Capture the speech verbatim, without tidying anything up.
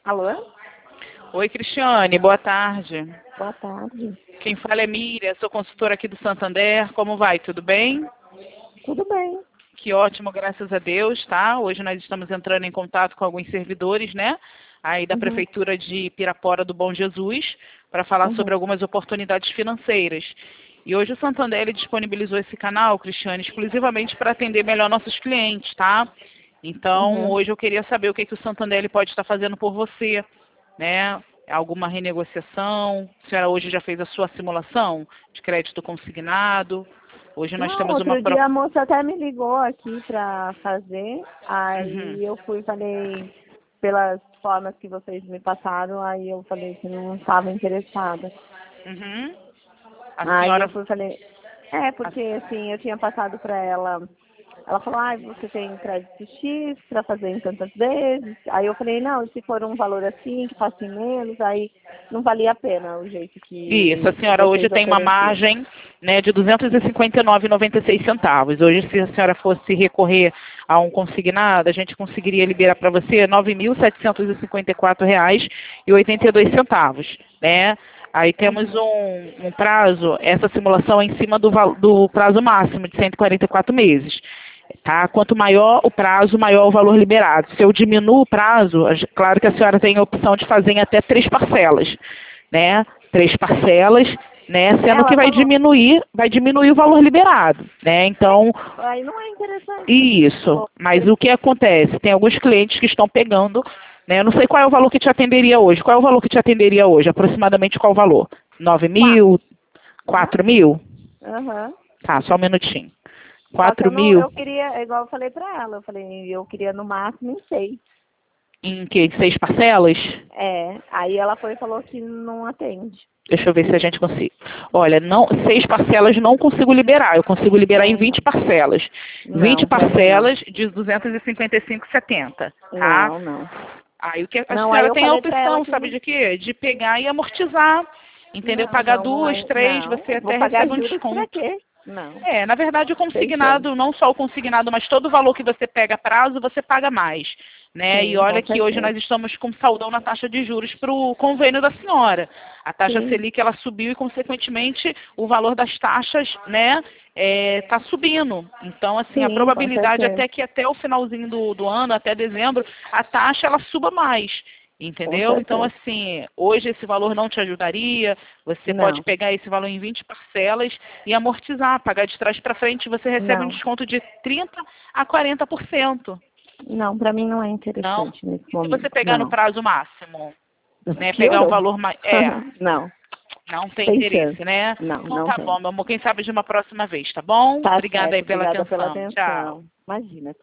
Alô? Oi, Cristiane, boa tarde. Boa tarde. Quem fala é Miriam, sou consultora aqui do Santander. Como vai? Tudo bem? Tudo bem. Que ótimo, graças a Deus, tá? Hoje nós estamos entrando em contato com alguns servidores, né? Aí da Uhum. Prefeitura de Pirapora do Bom Jesus, para falar Uhum. sobre algumas oportunidades financeiras. E hoje o Santander ele disponibilizou esse canal, Cristiane, exclusivamente para atender melhor nossos clientes, tá? Então, Uhum. hoje eu queria saber o que, que o Santander ele pode estar fazendo por você, né? Alguma renegociação? A senhora hoje já fez a sua simulação de crédito consignado? Hoje nós Não, temos uma outro dia pro... a moça até me ligou aqui pra fazer, Uhum. aí eu fui e falei, pelas formas que vocês me passaram, aí eu falei que não estava interessada. Uhum. A Aí eu senhora... fui e falei, é, a- porque assim, eu tinha passado pra ela, ela falou, ah, você tem crédito X pra fazer em tantas vezes. Aí eu falei, não, se for um valor assim, que faça em menos, aí não valia a pena o jeito Isso, a que senhora hoje vocês tem uma ofereciam. margem, né, de duzentos e cinquenta e nove reais e noventa e seis centavos. Hoje, se a senhora fosse recorrer a um consignado, a gente conseguiria liberar para você nove mil setecentos e cinquenta e quatro reais e oitenta e dois centavos, né? Aí temos Uhum. um, um prazo, essa simulação é em cima do, val- do prazo máximo de cento e quarenta e quatro meses. Tá? Quanto maior o prazo, maior o valor liberado. Se eu diminuo o prazo, a gen- claro que a senhora tem a opção de fazer em até três parcelas, né? Três parcelas, né? Sendo que Ela vai falou, diminuir, vai diminuir o valor liberado, né? Então, aí não é interessante. isso. Falou, Mas o que acontece? Tem alguns clientes que estão pegando, né? Eu não sei qual é o valor que te atenderia hoje. Qual é o valor que te atenderia hoje? Aproximadamente qual o valor? Nove quatro, mil? né? Quatro mil? Aham. Tá, só um minutinho. Só que Quatro eu não, mil? eu queria, é igual eu falei pra ela, eu falei, eu queria no máximo em seis. Em que? Seis parcelas? É, aí ela foi e falou que não atende. Deixa eu ver se a gente consegue. Olha, não, seis parcelas não consigo liberar. Eu consigo liberar É, em vinte parcelas. Vinte não, pra mim não. parcelas de duzentos e cinquenta e cinco reais e setenta centavos, tá? Não, não. Aí o que a Não, aí senhora eu tem a falei pra ela opção, que sabe de quê? De pegar e amortizar. Entendeu? não, Pagar não, não duas, é, três, não. você Vou até pagar recebe um juros pra desconto. quê? Não, É, na verdade o sem chance. consignado, não só o consignado, mas todo o valor que você pega a prazo, você paga mais, né? E Sim, com olha que hoje certeza. nós estamos com saldão na taxa de juros para o convênio da senhora. A taxa Sim, Selic, ela subiu e, consequentemente, o valor das taxas, né, está subindo. Então, assim, a sim, com probabilidade certeza. até que até o finalzinho do, do ano, até dezembro, a taxa, ela suba mais. Com Entendeu? Então, certeza. assim, hoje esse valor não te ajudaria, você pode Não, pegar esse valor em vinte parcelas e amortizar, pagar de trás para frente, você recebe um não, desconto de trinta a quarenta por cento. não, pra mim não é Não? interessante nesse E se você momento. pegar no Não. prazo máximo, né, pegar um Piorou. valor mais... É, Não, não tem sem chance. interesse, né? Não, Então não tá tem. bom, meu amor, quem sabe de uma próxima vez, tá bom? Tá Obrigada aí certo, pela obrigada pela atenção. Tchau. atenção. Imagina.